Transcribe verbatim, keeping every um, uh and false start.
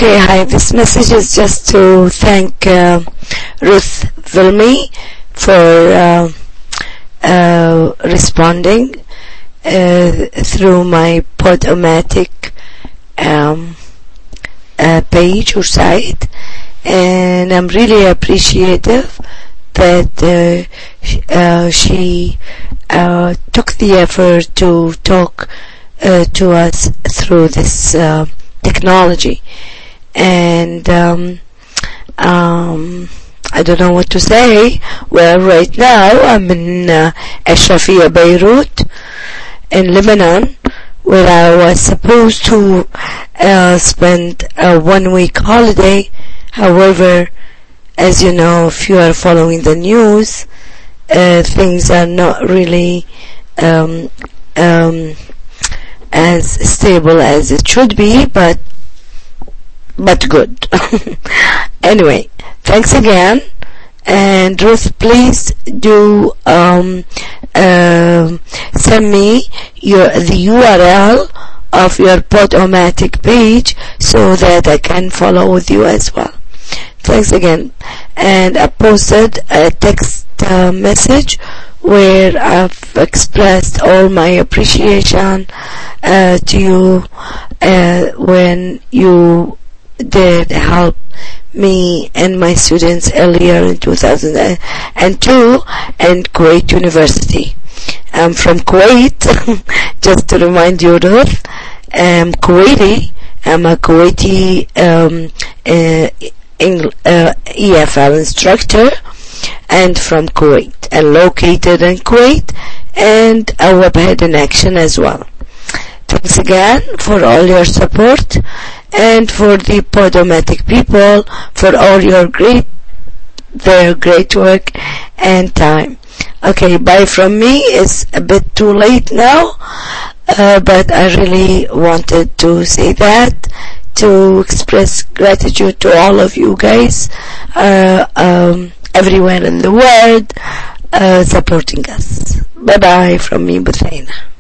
Okay, hi. This message is just to thank uh, Ruth Vilmy for uh, uh, responding uh, through my Podomatic um, uh, page or site, and I'm really appreciative that uh, sh- uh, she uh, took the effort to talk uh, to us through this uh, technology. And um, um, I don't know what to say. Well, right now I'm in uh, Ashrafia, Beirut, in Lebanon, where I was supposed to uh, spend a one-week holiday. However, as you know, if you are following the news, uh, things are not really um, um, as stable as it should be, but but good. Anyway, thanks again, and Ruth, please do um, uh, send me your the U R L of your Podomatic page so that I can follow with you as well. Thanks again. And I posted a text uh, message where I've expressed all my appreciation uh, to you uh, when you did help me and my students earlier in two thousand two and Kuwait University. I'm from Kuwait, just to remind you, Ruth. I'm Kuwaiti. I'm a Kuwaiti um, uh, Eng- uh, E F L instructor, and from Kuwait, and located in Kuwait, and a webhead in action as well. Thanks again for all your support, and for the Podomatic people for all your great, their great work and time. Okay, bye from me. It's a bit too late now, uh, but I really wanted to say that, to express gratitude to all of you guys, uh, um, everywhere in the world, uh, supporting us. Bye bye from me, Buthaina.